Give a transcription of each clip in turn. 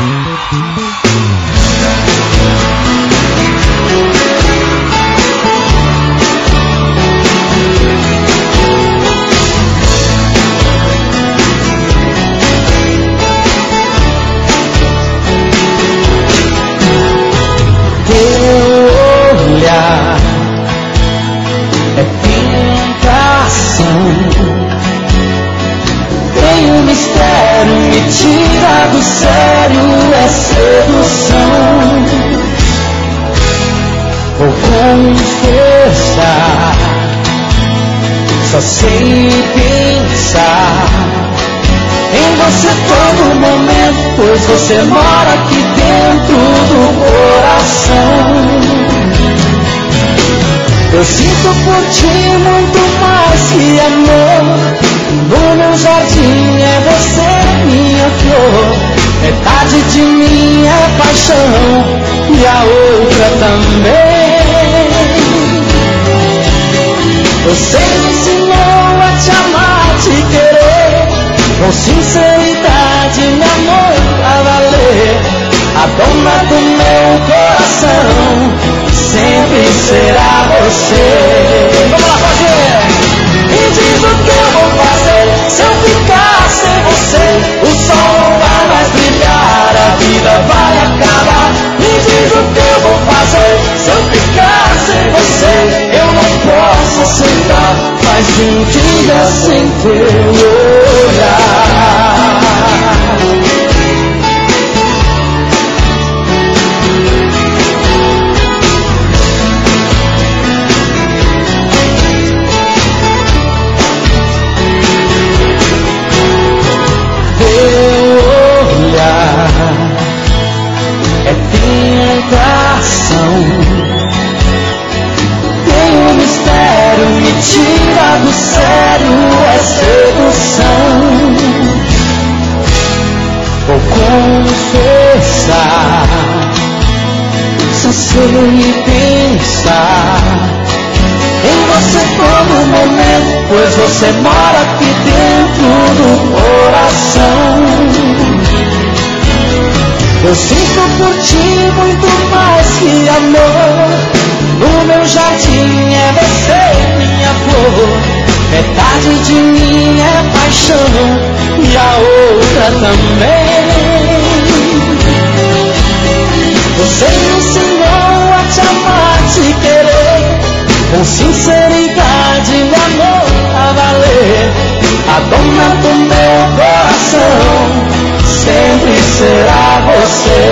É tentação, tem um mistério, me tira do sério, é sedução. Vou confessar, só sei pensar em você todo momento, pois você mora aqui dentro do coração. Eu sinto por ti muito mais que amor. No meu jardim é você, minha flor. Metade de mim é paixão e a outra também. Você me ensinou a te amar, te querer, com sinceridade, meu amor, a valer. A dona do meu coração sempre será você. Vamos lá fazer! Me diz o que eu vou fazer se eu ficar sem você. O sol não vai mais brilhar, a vida vai acabar. Me diz o que eu vou fazer se eu ficar sem você. Eu não posso aceitar mais um dia sem teu olhar. É tentação, tem um mistério, me tira do sério, é sedução. Vou confessar, só sei pensar em você todo momento, pois você mora aqui dentro do coração. Eu sinto por ti muito mais que amor. No meu jardim é você, minha flor. Metade de mim é paixão e a outra também. Você me ensinou a te amar, te querer, com sinceridade, meu amor, a valer. A dona do meu coração sempre será você.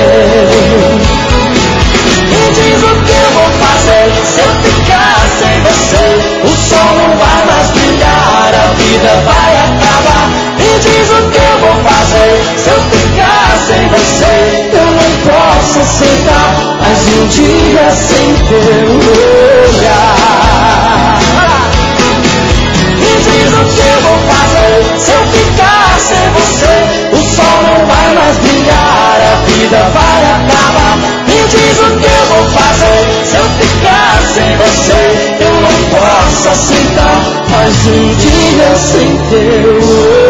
Me diz o que eu vou fazer se eu ficar sem você. O sol não vai mais brilhar, a vida vai acabar. Me diz o que eu vou fazer se eu ficar sem você. Eu não posso aceitar mais um dia sem teu olhar. Me diz o que eu vou fazer se eu ficar sem você. O sol não vai mais brilhar, a vida vai acabar. Me diz o que eu vou fazer se eu ficar sem você. Eu não posso aceitar mais um dia sem teu olhar.